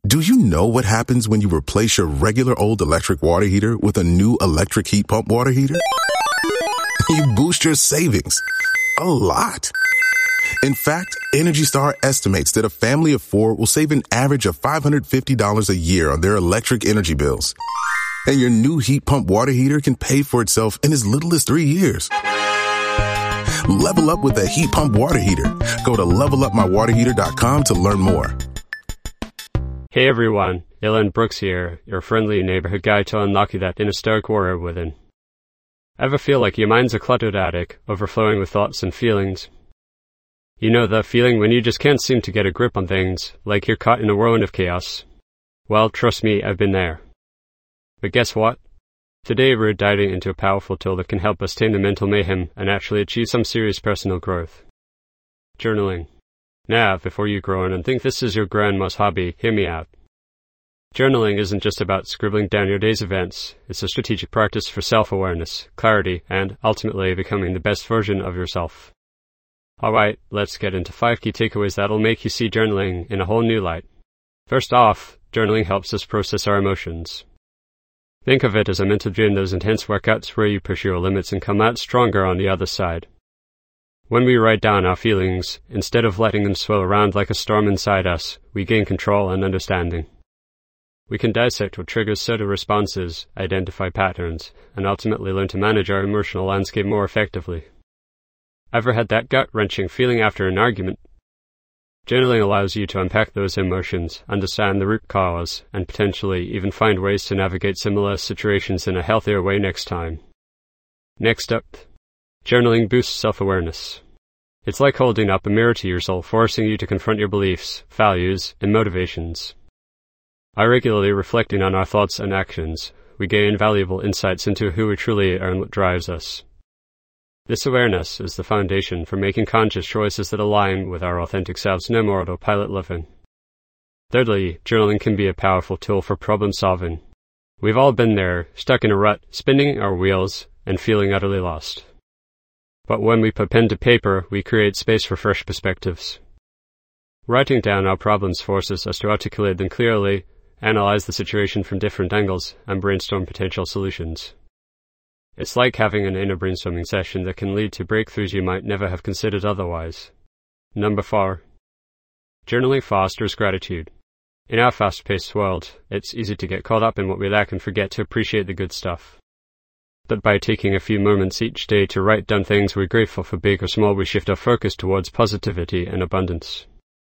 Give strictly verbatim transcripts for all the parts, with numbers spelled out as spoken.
Do you know what happens when you replace your regular old electric water heater with a new electric heat pump water heater? You boost your savings a lot. In fact, Energy Star estimates that a family of four will save an average of five hundred fifty dollars a year on their electric energy bills. And your new heat pump water heater can pay for itself in as little as three years. Level up with a heat pump water heater. Go to level up my water heater dot com to learn more. Hey everyone, Ilan Brooks here, your friendly neighborhood guy to unlock you that inner stoic warrior within. Ever feel like your mind's a cluttered attic, overflowing with thoughts and feelings? You know the feeling when you just can't seem to get a grip on things, like you're caught in a whirlwind of chaos? Well, trust me, I've been there. But guess what? Today we're diving into a powerful tool that can help us tame the mental mayhem and actually achieve some serious personal growth. Journaling. Now, before you groan and think this is your grandma's hobby, hear me out. Journaling isn't just about scribbling down your day's events. It's a strategic practice for self-awareness, clarity, and ultimately becoming the best version of yourself. Alright, let's get into five key takeaways that'll make you see journaling in a whole new light. First off, journaling helps us process our emotions. Think of it as a mental gym, those intense workouts where you push your limits and come out stronger on the other side. When we write down our feelings, instead of letting them swirl around like a storm inside us, we gain control and understanding. We can dissect what triggers certain responses, identify patterns, and ultimately learn to manage our emotional landscape more effectively. Ever had that gut-wrenching feeling after an argument? Journaling allows you to unpack those emotions, understand the root cause, and potentially even find ways to navigate similar situations in a healthier way next time. Next up, journaling boosts self-awareness. It's like holding up a mirror to your soul, forcing you to confront your beliefs, values, and motivations. By regularly reflecting on our thoughts and actions, we gain valuable insights into who we truly are and what drives us. This awareness is the foundation for making conscious choices that align with our authentic selves, no more autopilot living. Thirdly, journaling can be a powerful tool for problem solving. We've all been there, stuck in a rut, spinning our wheels, and feeling utterly lost. But when we put pen to paper, we create space for fresh perspectives. Writing down our problems forces us to articulate them clearly, analyze the situation from different angles, and brainstorm potential solutions. It's like having an inner brainstorming session that can lead to breakthroughs you might never have considered otherwise. Number four. Journaling fosters gratitude. In our fast-paced world, it's easy to get caught up in what we lack and forget to appreciate the good stuff. But by taking a few moments each day to write down things we're grateful for, big or small, we shift our focus towards positivity and abundance.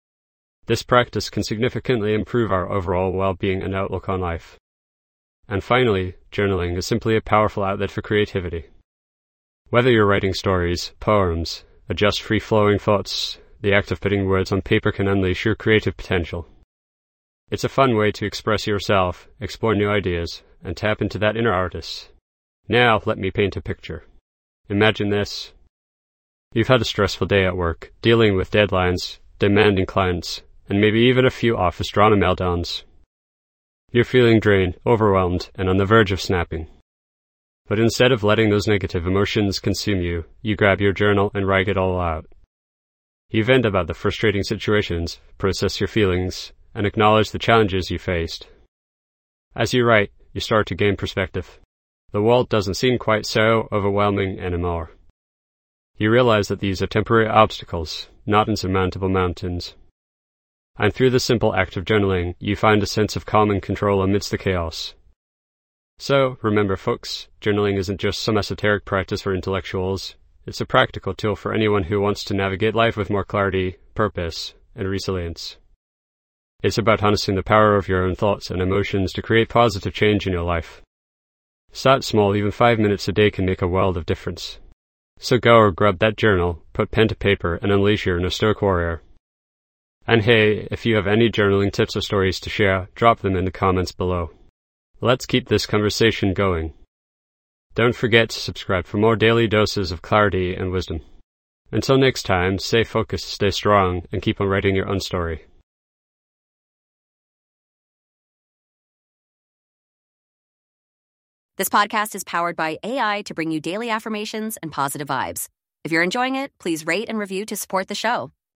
This practice can significantly improve our overall well-being and outlook on life. And finally, journaling is simply a powerful outlet for creativity. Whether you're writing stories, poems, or just free-flowing thoughts, the act of putting words on paper can unleash your creative potential. It's a fun way to express yourself, explore new ideas, and tap into that inner artist. Now, let me paint a picture. Imagine this. You've had a stressful day at work, dealing with deadlines, demanding clients, and maybe even a few office drama meltdowns. You're feeling drained, overwhelmed, and on the verge of snapping. But instead of letting those negative emotions consume you, you grab your journal and write it all out. You vent about the frustrating situations, process your feelings, and acknowledge the challenges you faced. As you write, you start to gain perspective. The world doesn't seem quite so overwhelming anymore. You realize that these are temporary obstacles, not insurmountable mountains. And through the simple act of journaling, you find a sense of calm and control amidst the chaos. So, remember folks, journaling isn't just some esoteric practice for intellectuals. It's a practical tool for anyone who wants to navigate life with more clarity, purpose, and resilience. It's about harnessing the power of your own thoughts and emotions to create positive change in your life. Start small, even five minutes a day can make a world of difference. So go or grab that journal, put pen to paper, and unleash your inner stoic warrior. And hey, if you have any journaling tips or stories to share, drop them in the comments below. Let's keep this conversation going. Don't forget to subscribe for more daily doses of clarity and wisdom. Until next time, stay focused, stay strong, and keep on writing your own story. This podcast is powered by A I to bring you daily affirmations and positive vibes. If you're enjoying it, please rate and review to support the show.